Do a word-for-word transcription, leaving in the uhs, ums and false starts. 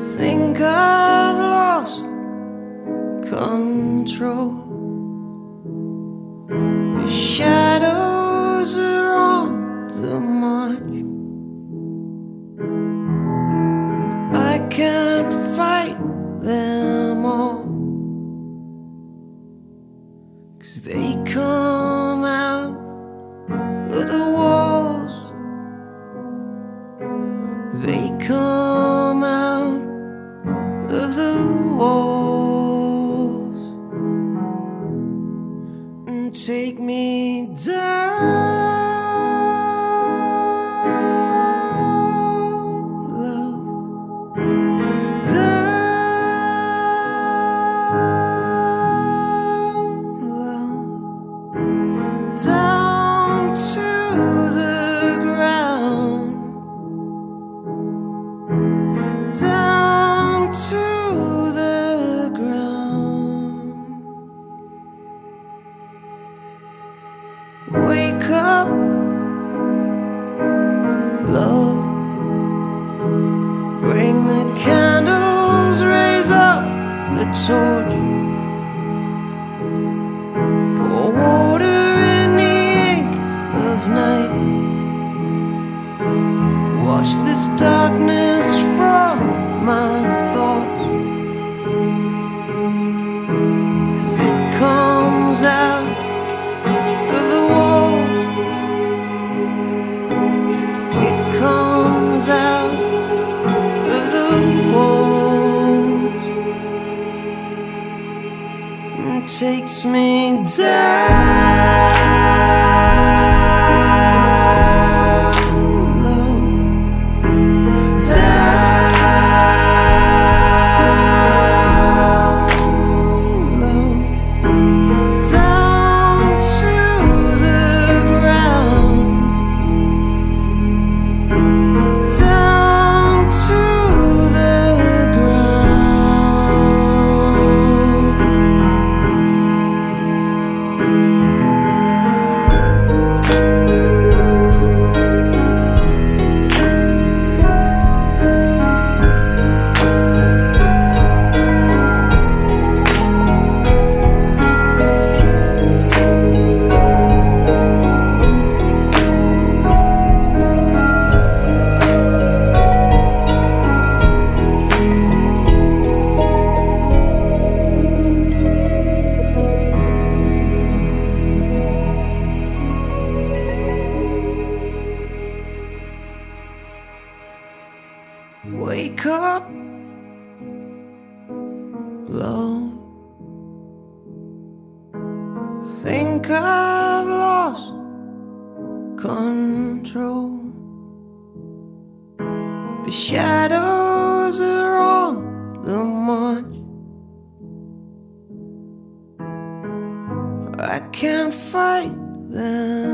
Think I've lost control. The shadows are on the march. I can't fight them all, 'cause they come out of the walls. They come out of the walls and take me down, love, down, love, down to the ground, down to the ground. Wake up, love, bring the candles, raise up the torch, pour water in the ink of night, wash this darkness from my thoughts, 'cause it comes out of the walls. It comes out of the walls and takes me down, love, down, love, down to the ground, down to the ground. Wake up, love, think I've lost control. The shadows are on the march. I can't fight them